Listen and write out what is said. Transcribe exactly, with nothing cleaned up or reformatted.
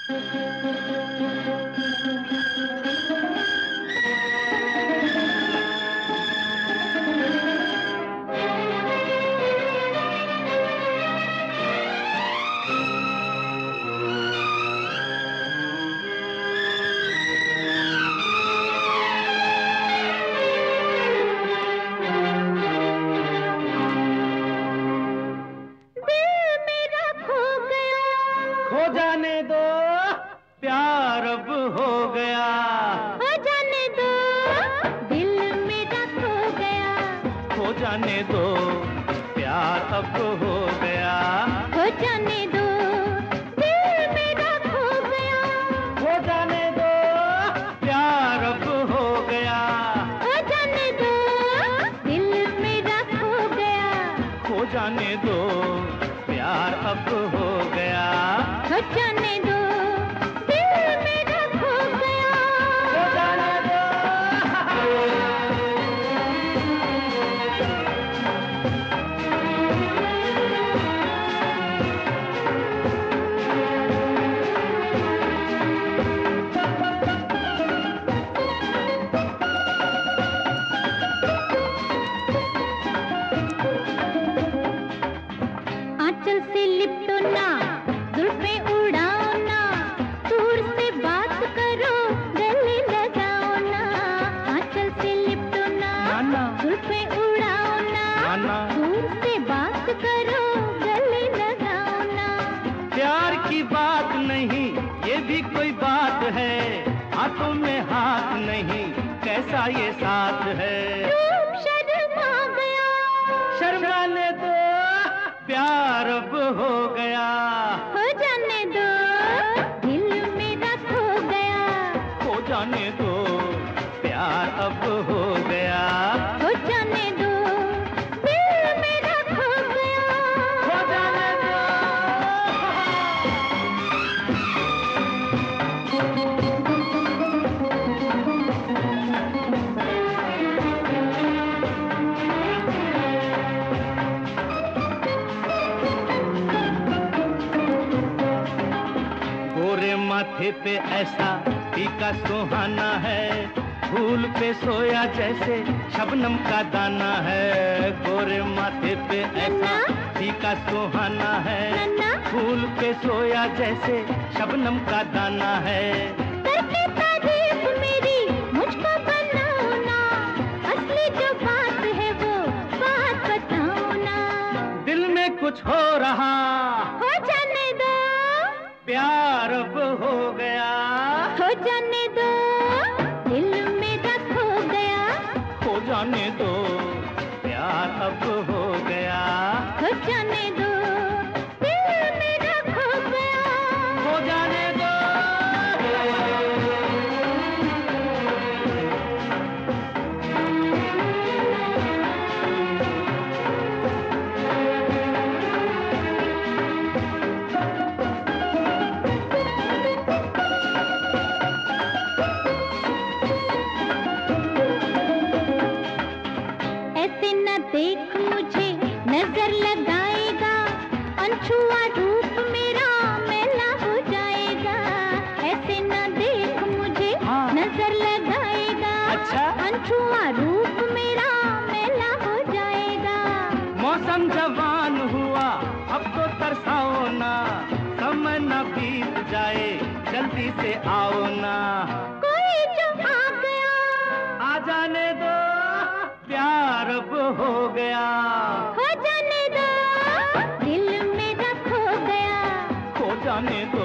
जाने दो प्यार अब हो गया, हो जाने दो दिल मेरा खो गया, हो जाने दो प्यार अब हो गया, हो जाने दो दिल मेरा खो गया, हो जाने दो प्यार अब हो गया, हो जाने दो दिल मेरा खो गया, हो जाने दो प्यार अब हो गया, हो जाने दो दिल मेरा खो गया, हो जाने दो। आंचल से लिपटो ना, जुल्फें उड़ाओ ना, दूर से बात करो गले लगाओ ना, आंचल से लिपटो ना, जुल्फें उड़ाओ ना, दूर से बात करो गले लगाओ ना। प्यार की बात नहीं ये भी कोई बात है, हाथों में हाथ नहीं कैसा ये साथ है, रूप शर्मा गया, शर्माने दो प्यार अब हो गया, हो जाने दो दिल मेरा खो गया, हो जाने दो प्यार अब हो गया, हो जाने दो दिल मेरा खो गया, हो जाने दो। गोरे माथे पे ऐसा टीका सुहाना है, फूल पे सोया जैसे शबनम का दाना है, गोरे माथे पे ऐसा टीका सुहाना है, नन्ना फूल पे सोया जैसे शबनम का दाना है, करके तारीफ मेरी मुझको बनाओ ना, असली जो बात है वो बात बताओ ना, दिल में कुछ हो रहा हो जाने दो प्यार अब हो गया, हो जाने दो दिल मेरा खो गया, हो जाने दो प्यार अब हो गया, हो जाने दो दिल मेरा खो गया, हो जाने दो। ऐसे न देख मुझे नजर लगाएगा, अनछुआ रूप मेरा मैला हो जाएगा, ऐसे न देख मुझे हाँ। नजर लगाएगा, अच्छा। अनछुआ रूप मेरा मैला हो जाएगा, मौसम जवान हुआ अब तो तरसाओ ना, समय न बीत जाए जल्दी से आओ ना, कोई जो आ गया, आ जाने दो प्यार अब हो गया, हो जाने दो दिल मेरा खो गया, हो जाने दो